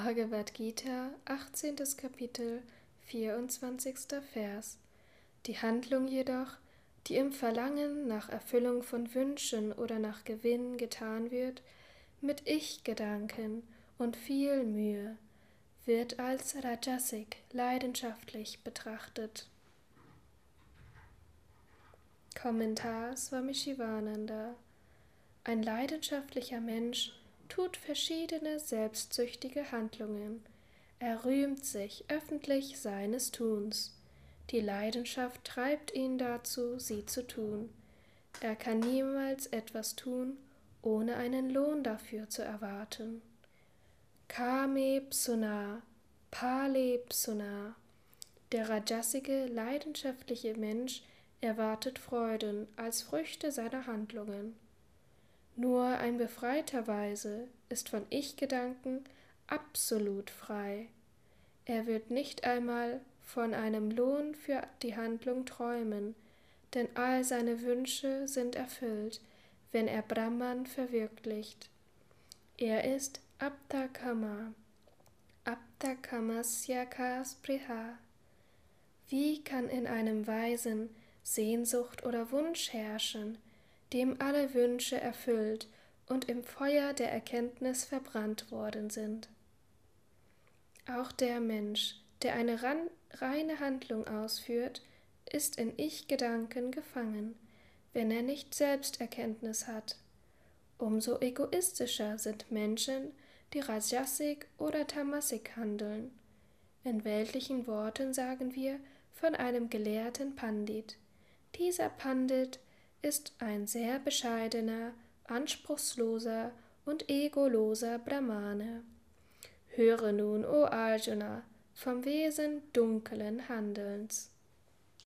Bhagavad Gita, 18. Kapitel, 24. Vers. Die Handlung jedoch, die im Verlangen nach Erfüllung von Wünschen oder nach Gewinn getan wird, mit Ich-Gedanken und viel Mühe, wird als Rajasik leidenschaftlich betrachtet. Kommentar Swami Shivananda. Ein leidenschaftlicher Mensch tut verschiedene selbstsüchtige Handlungen. Er rühmt sich öffentlich seines Tuns. Die Leidenschaft treibt ihn dazu, sie zu tun. Er kann niemals etwas tun, ohne einen Lohn dafür zu erwarten. Kame Psuna, Pale Psuna. Der rajasige, leidenschaftliche Mensch erwartet Freuden als Früchte seiner Handlungen. Nur ein befreiter Weise ist von Ich-Gedanken absolut frei. Er wird nicht einmal von einem Lohn für die Handlung träumen, denn all seine Wünsche sind erfüllt, wenn er Brahman verwirklicht. Er ist Aptakama, Aptakamasya ka spriha. Wie kann in einem Weisen Sehnsucht oder Wunsch herrschen, dem alle Wünsche erfüllt und im Feuer der Erkenntnis verbrannt worden sind? Auch der Mensch, der eine reine Handlung ausführt, ist in Ich-Gedanken gefangen, wenn er nicht Selbsterkenntnis hat. Umso egoistischer sind Menschen, die Rajasik oder Tamasik handeln. In weltlichen Worten sagen wir von einem gelehrten Pandit. Dieser Pandit ist ein sehr bescheidener, anspruchsloser und egoloser Brahmane. Höre nun, o Arjuna, vom Wesen dunklen Handelns.